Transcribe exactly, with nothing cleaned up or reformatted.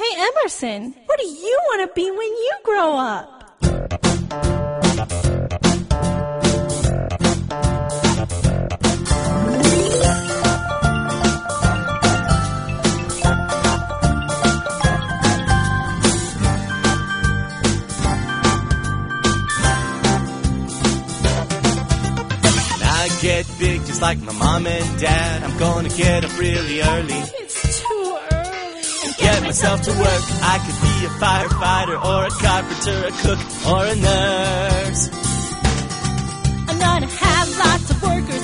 Hey, Emerson, what do you want to be when you grow up? Get big just like my mom and dad. I'm gonna get up really early. It's too early. And get myself to work. I could be a firefighter or a carpenter, a cook or a nurse. I'm gonna have lots of workers